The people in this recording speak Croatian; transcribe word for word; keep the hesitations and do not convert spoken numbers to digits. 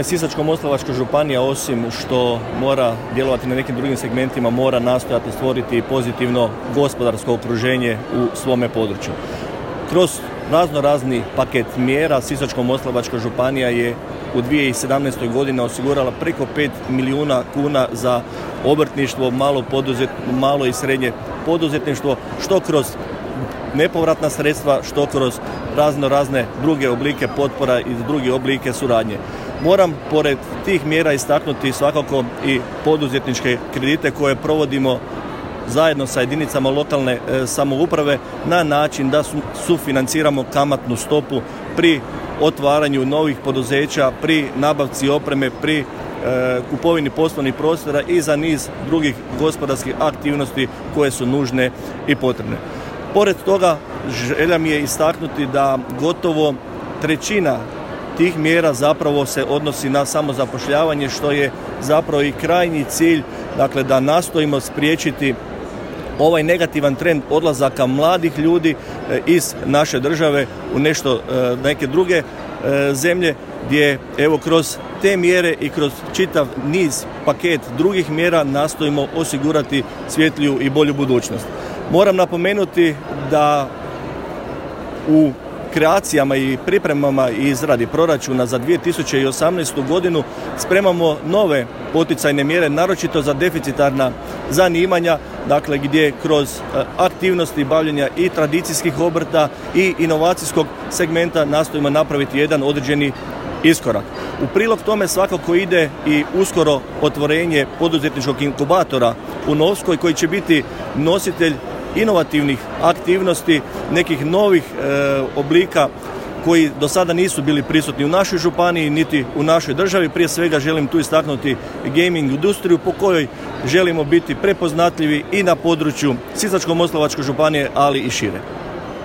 Sisačko-moslavačka županija, osim što mora djelovati na nekim drugim segmentima, mora nastojati stvoriti pozitivno gospodarsko okruženje u svome području. Kroz razno razni paket mjera Sisačko-moslavačka županija je u dvije tisuće sedamnaestoj. godini osigurala preko pet milijuna kuna za obrtništvo, malo, poduzet, malo i srednje poduzetništvo, što kroz nepovratna sredstva, što kroz razno razne druge oblike potpora i druge oblike suradnje. Moram pored tih mjera istaknuti svakako i poduzetničke kredite koje provodimo zajedno sa jedinicama lokalne e, samouprave na način da su, sufinanciramo kamatnu stopu pri otvaranju novih poduzeća, pri nabavci opreme, pri e, kupovini poslovnih prostora i za niz drugih gospodarskih aktivnosti koje su nužne i potrebne. Pored toga, želja mi je istaknuti da gotovo trećina tih mjera zapravo se odnosi na samozapošljavanje, što je zapravo i krajnji cilj, dakle da nastojimo spriječiti ovaj negativan trend odlazaka mladih ljudi iz naše države u nešto neke druge zemlje, gdje evo kroz te mjere i kroz čitav niz paket drugih mjera nastojimo osigurati svjetliju i bolju budućnost. Moram napomenuti da u kreacijama i pripremama i izradi proračuna za dvije tisuće osamnaestu. godinu spremamo nove poticajne mjere, naročito za deficitarna zanimanja, dakle gdje kroz aktivnosti bavljenja i tradicijskih obrta i inovacijskog segmenta nastojimo napraviti jedan određeni iskorak. U prilog tome svakako ide i uskoro otvorenje poduzetničkog inkubatora u Novskoj, koji će biti nositelj inovativnih aktivnosti, nekih novih e, oblika koji do sada nisu bili prisutni u našoj županiji niti u našoj državi. Prije svega želim tu istaknuti gaming industriju po kojoj želimo biti prepoznatljivi i na području Sisačko-moslavačke županije, ali i šire.